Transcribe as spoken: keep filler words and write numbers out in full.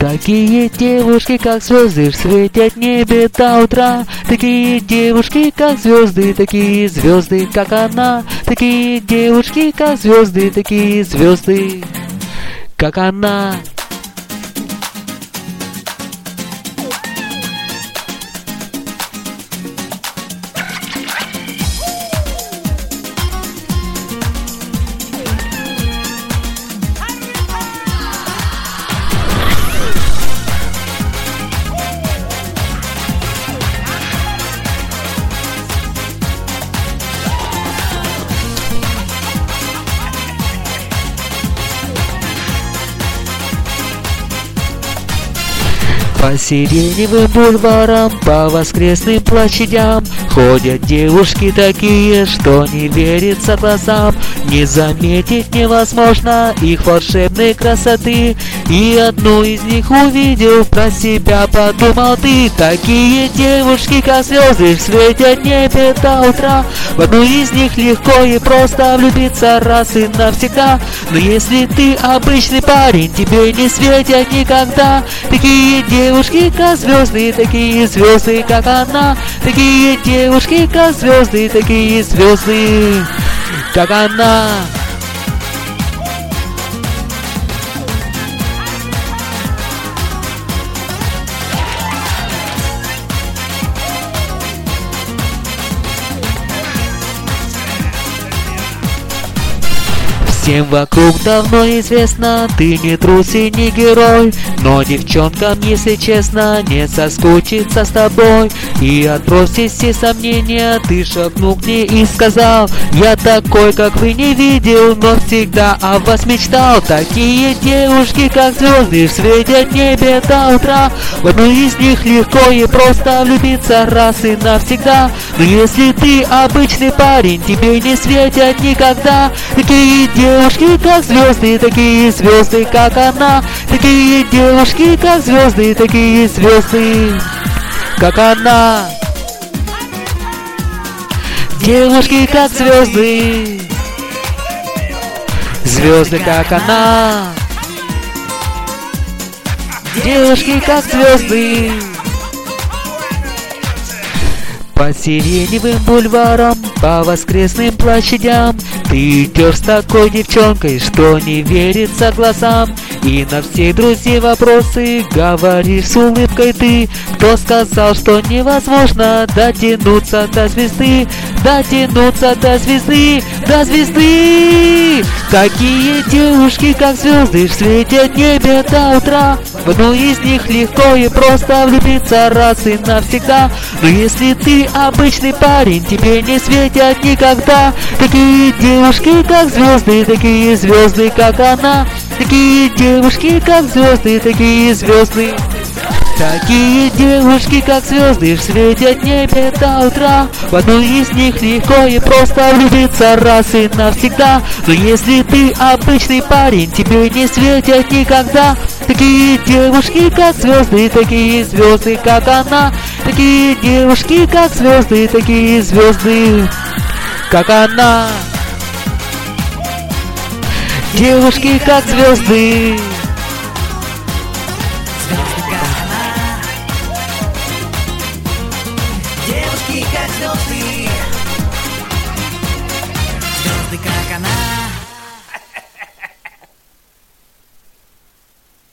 Такие девушки, как звезды, светят небе до утра. Такие девушки, как звезды, такие звезды, как она. Такие девушки, как звезды, такие звезды, как она. По сиреневым бульварам, по воскресным площадям ходят девушки такие, что не верится глазам. Не заметить невозможно их волшебной красоты. И одну из них увидел, про себя подумал ты. Такие девушки, как звезды, светят небе до утра. В одну из них легко и просто влюбиться раз и навсегда. Но если ты обычный парень, тебе не светят никогда. Такие девушки, как звезды, такие звезды, как она. Такие девушки, как звезды, такие звезды, как она. Всем вокруг давно известно, ты не трус и не герой. Но девчонкам, если честно, не соскучиться с тобой. И отбросив все сомнения, ты шагнул к ней и сказал: я такой, как вы, не видел, но всегда о вас мечтал. Такие девушки, как звезды, светят небе до утра. В одну из них легко и просто влюбиться раз и навсегда. Но если ты обычный парень, тебе не светят никогда. Такие девушки, как звезды, такие звезды, как она. Такие девушки, как звезды, такие звезды, как она. Девушки, как звезды, звезды, как она. Девушки, как звезды. По сиреневым бульварам, по воскресным площадям ты идешь с такой девчонкой, что не верится глазам. И на все друзей вопросы говоришь с улыбкой ты. Кто сказал, что невозможно дотянуться до звезды? Дотянуться до звезды, до звезды. Такие девушки, как звезды, светят небе до утра. В одну из них легко и просто влюбиться раз и навсегда. Но если ты обычный парень, тебе не светят никогда. Такие девушки, как звезды, такие звезды, как она. Такие девушки, как звезды, такие звезды. Такие девушки, как звезды, светят небе до утра. В одну из них легко и просто влюбиться раз и навсегда. Но если ты обычный парень, тебе не светят никогда. Такие девушки, как звезды, такие звезды, как она. Такие девушки, как звезды, такие звезды, как она. Девушки, как звезды.